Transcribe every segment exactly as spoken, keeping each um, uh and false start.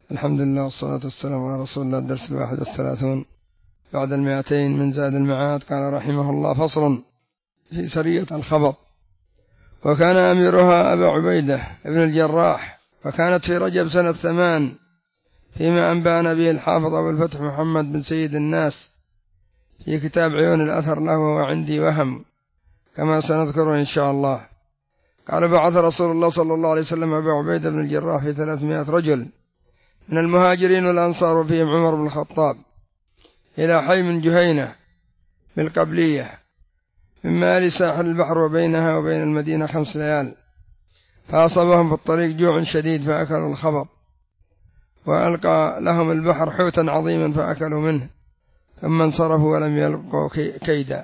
الحمد لله والصلاة والسلام على رسول الله. الدرس الواحد والثلاثون بعد المائتين من زاد المعاد. قال رحمه الله: فصل في سرية الخبط. وكان أميرها أبا عبيدة ابن الجراح، وكانت في رجب سنة ثمان، فيما أنبأنا به الحافظ أبو الفتح محمد بن سيد الناس في كتاب عيون الأثر له، وعندي وهم كما سنذكره إن شاء الله. قال: بعث رسول الله صلى الله عليه وسلم أبا عبيدة بن الجراح في ثلاثمائة رجل من المهاجرين والأنصار، وفيهم عمر بن الخطاب، إلى حي من جهينة بالقبلية من مال ساحل البحر، وبينها وبين المدينة خمس ليال. فأصابهم في الطريق جوع شديد فأكلوا الخبط، وألقى لهم البحر حوتا عظيما فأكلوا منه، ثم انصرفوا ولم يلقوا كيدا.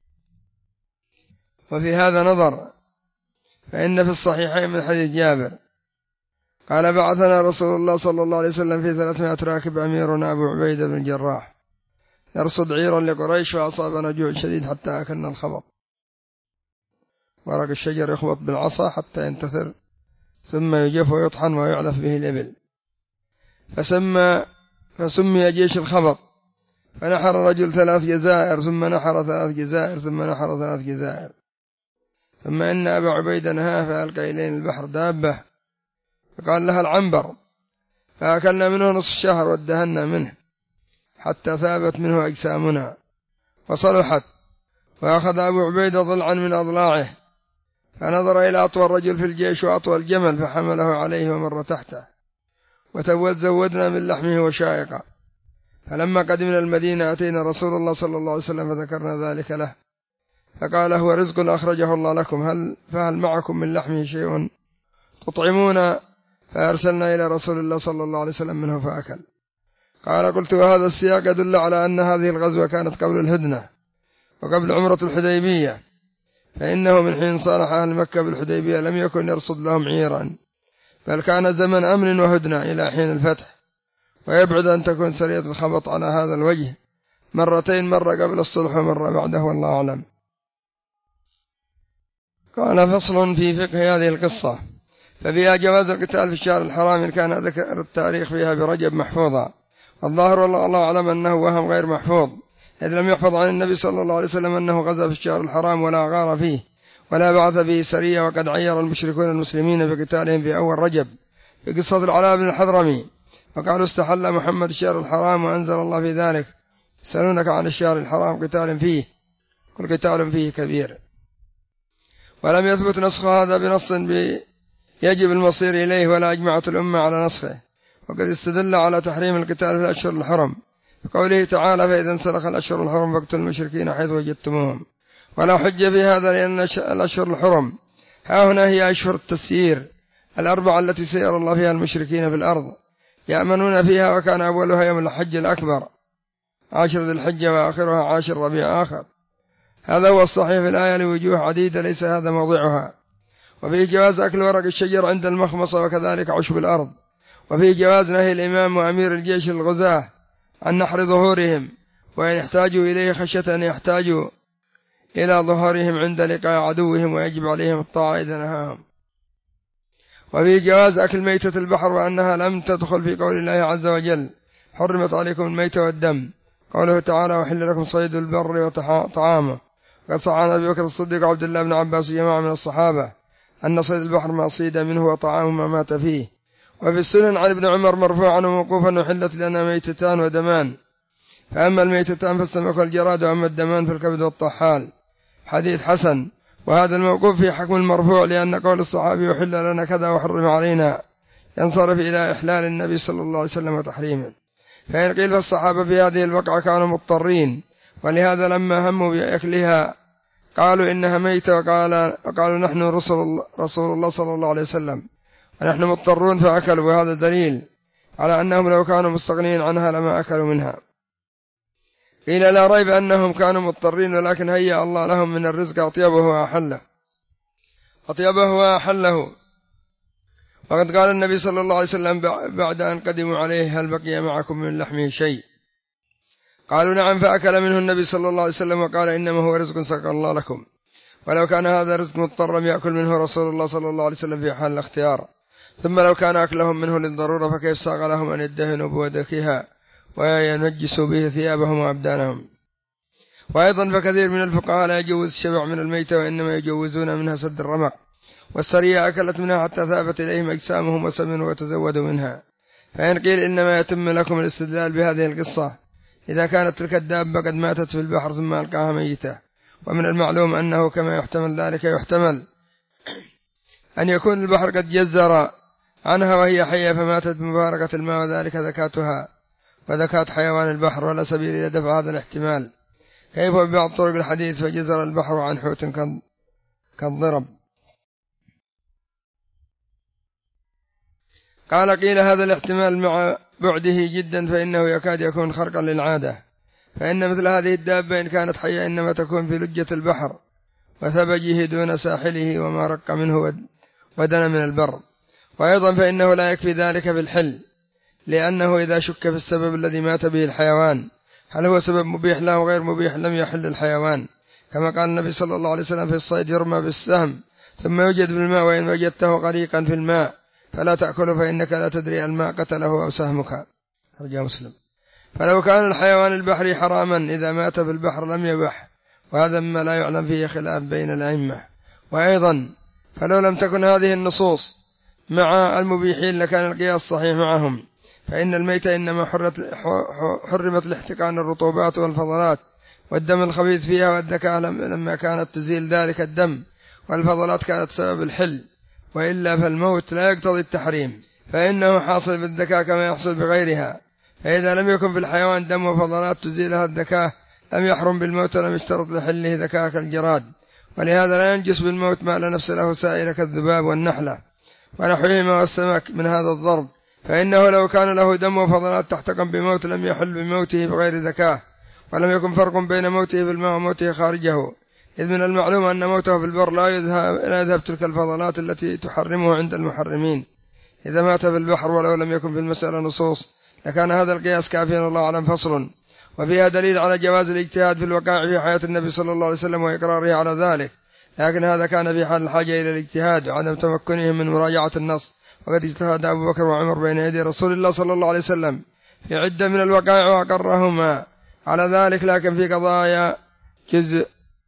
وفي هذا نظر، فإن في الصحيحين من حديث جابر قال: بعثنا رسول الله صلى الله عليه وسلم في ثلاثمائة راكب، أميرنا أبو عبيدة بن الجراح، نرصد عيرا لقريش، فأصابنا جوع شديد حتى أكلنا الخبط. ورق الشجر يخبط بالعصا حتى ينتثر، ثم يجف ويطحن ويعلف به الإبل، فسمى فسمي جيش الخبط. فنحر رجل ثلاث جزائر، ثم نحر ثلاث جزائر، ثم نحر ثلاث جزائر. ثم إن أبا عبيدة نهى فألقى إلينا البحر دابة فقال لها العنبر، فأكلنا منه نصف الشهر وادهنا منه حتى ثابت منه أجسامنا وصلحت. وأخذ أبو عبيدة ضلعا من أضلاعه، فنظر إلى أطول رجل في الجيش وأطول الجمل، فحمله عليه ومر تحته، وتزودنا من لحمه وشائقة. فلما قدمنا المدينة أتينا رسول الله صلى الله عليه وسلم فذكرنا ذلك له، فقال: هو رزق أخرجه الله لكم، هل فهل معكم من لحمه شيء تطعمون؟ فأرسلنا إلى رسول الله صلى الله عليه وسلم منه فأكل. قال: قلت: وهذا السياق يدل على أن هذه الغزوة كانت قبل الهدنة وقبل عمرة الحديبية، فإنه من حين صالح أهل مكة بالحديبية لم يكن يرصد لهم عيرا، بل كان زمن أمن وهدنة إلى حين الفتح. ويبعد أن تكون سرية الخبط على هذا الوجه مرتين، مرة قبل الصلح ومرة بعده، والله أعلم. قال: فصل في فقه هذه القصة. ففيها جواز القتال في الشهر الحرام، إن كان ذكر التاريخ فيها برجب محفوظا، والظاهر والله الله أعلم أنه وهم غير محفوظ، إذ لم يحفظ عن النبي صلى الله عليه وسلم أنه غزا في الشهر الحرام ولا غار فيه ولا بعث به سرية. وقد عير المشركون المسلمين بقتالهم في أول رجب في قصة العلاء بن الحضرمي، وقالوا: استحل محمد الشهر الحرام وأنزل الله في ذلك: يسألونك عن الشهر الحرام قتال فيه، قل قتال فيه كبير. ولم يثبت نسخ هذا بنص يجب المصير إليه، ولا أجمعت الأمة على نسخه. وقد استدل على تحريم القتال في الأشهر الحرم بقوله تعالى: فإذا انسلخ الأشهر الحرم فاقتلوا المشركين حيث وجدتموهم. ولا حج في هذا، لأن الأشهر الحرم ها هنا هي أشهر التسيير الأربعة التي سير الله فيها المشركين في الأرض يأمنون فيها، وكان أولها يوم الحج الأكبر عاشر ذي الحجة، وآخرها عاشر ربيع آخر. هذا هو الصحيح في الآية لوجوه عديدة، ليس هذا موضعها. وفيه جواز أكل ورق الشجر عند المخمصة، وكذلك عشب الأرض. وفيه جواز نهي الإمام وأمير الجيش الغزاة عن نحر ظهورهم، وإن احتاجوا إليه خشية أن يحتاجوا إلى ظهورهم عند لقاء عدوهم، ويجب عليهم الطاعة إذا نهاهم. وفيه جواز أكل ميتة البحر، وأنها لم تدخل في قول الله عز وجل: حرمت عليكم الميتة والدم. قوله تعالى: وحل لكم صيد البر وطعامه. قد صح عن أبي بكر الصديق وعبد الله بن عباس وجماعة من الصحابة أن صيد البحر ما صيد منه وطعامه ما مات فيه. وفي السنن عن ابن عمر مرفوعا وموقوفا: وحلت لنا ميتتان ودمان، فأما الميتتان فالسمك والجراد، وأما الدمان فالكبد والطحال. حديث حسن. وهذا الموقوف في حكم المرفوع، لأن قول الصحابي وحل لنا كذا وحرم علينا ينصرف إلى إحلال النبي صلى الله عليه وسلم وتحريمه. فإن قيل فالصحابة في هذه الوقعة كانوا مضطرين، ولهذا لما هموا بأكلها قالوا إنها ميتة، وقال وقالوا نحن رسول, رسول الله صلى الله عليه وسلم ونحن مضطرون فأكلوا. وهذا دليل على أنهم لو كانوا مستغنين عنها لما أكلوا منها. قيل: لا ريب أنهم كانوا مضطرين، ولكن هيأ الله لهم من الرزق أطيبه وأحله أطيبه وأحله. وقد قال النبي صلى الله عليه وسلم بعد أن قدموا عليه: هل بقي معكم من لحمه شيء؟ قالوا: نعم. فأكل منه النبي صلى الله عليه وسلم وقال: إنما هو رزق سقى الله لكم. ولو كان هذا رزق مضطر لم يأكل منه رسول الله صلى الله عليه وسلم في حال الاختيار، ثم لو كان أكلهم منه للضرورة فكيف ساغ لهم أن يدهنوا بودكها وينجسوا به ثيابهم وأبدانهم. وأيضا فكثير من الفقهاء لا يجوز الشبع من الميتة، وإنما يجوزون منها سد الرمق، والسرية أكلت منها حتى ثابت إليهم أجسامهم وسمنوا وتزودوا منها. فإن قيل إنما يتم لكم الاستدلال بهذه القصة إذا كانت تلك الدابة قد ماتت في البحر ثم ألقاها ميتة، ومن المعلوم أنه كما يحتمل ذلك يحتمل أن يكون البحر قد جزر عنها وهي حية فماتت بمفارقة الماء، وذلك ذكاتها وذكاة حيوان البحر، ولا سبيل إلى دفع هذا الاحتمال. كيف ببعض طرق الحديث فجزر البحر عن حوت كالضرب. قال قيل هذا الاحتمال مع بعده جدا فإنه يكاد يكون خرقا للعادة، فإن مثل هذه الدابة إن كانت حية إنما تكون في لجة البحر وثبجه دون ساحله وما رق منه ودن من البر. وأيضا فإنه لا يكفي ذلك في الحل، لأنه إذا شك في السبب الذي مات به الحيوان هل هو سبب مبيح له وغير مبيح لم يحل الحيوان، كما قال النبي صلى الله عليه وسلم في الصيد يرمى بالسهم ثم يوجد بالماء، وإن وجدته غريقا في الماء فلا تأكله فإنك لا تدري الماء قتله أو سهمك. رجاء مسلم. فلو كان الحيوان البحري حراما إذا مات في البحر لم يبح، وهذا مما لا يعلم فيه خلاف بين الأئمة. وأيضا فلو لم تكن هذه النصوص مع المبيحين لكان القياس صحيح معهم، فإن الميتة إنما حرمت لاحتقان الرطوبات والفضلات والدم الخبيث فيها، والذكاء لما كانت تزيل ذلك الدم والفضلات كانت سبب الحل، وإلا فالموت لا يقتضي التحريم، فإنه حاصل بالذكاء كما يحصل بغيرها. فإذا لم يكن في الحيوان دم وفضلات تزيلها الذكاء لم يحرم بالموت ولم يشترط لحله ذكاء كالجراد، ولهذا لا ينجس بالموت ما لا نفس له سائر كالذباب والنحلة ونحوهما والسمك من هذا الضرب، فإنه لو كان له دم وفضلات تحتقن بموت لم يحل بموته بغير ذكاء، ولم يكن فرق بين موته في الماء وموته خارجه، إذ من المعلوم أن موته في البر لا يذهب, لا يذهب تلك الفضلات التي تحرمه عند المحرمين إذا مات في البحر. ولو لم يكن في المسألة نصوص لكان هذا القياس كافيا، الله أعلم. فصل. وفيها دليل على جواز الاجتهاد في الوقائع في حياة النبي صلى الله عليه وسلم وإقراره على ذلك، لكن هذا كان في حال الحاجة إلى الاجتهاد وعدم تمكنهم من مراجعة النص، وقد اجتهد أبو بكر وعمر بين يدي رسول الله صلى الله عليه وسلم في عدة من الوقائع وأقرهما على ذلك، لكن في قضايا جزء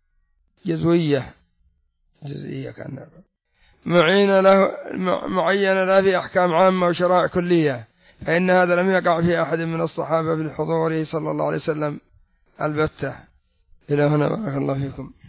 جزوية جزئية كان معين له معين له في أحكام عامة وشرائع كلية، فإن هذا لم يقع في أحد من الصحابة في حضوره صلى الله عليه وسلم البتة. إلى هنا بارك الله فيكم.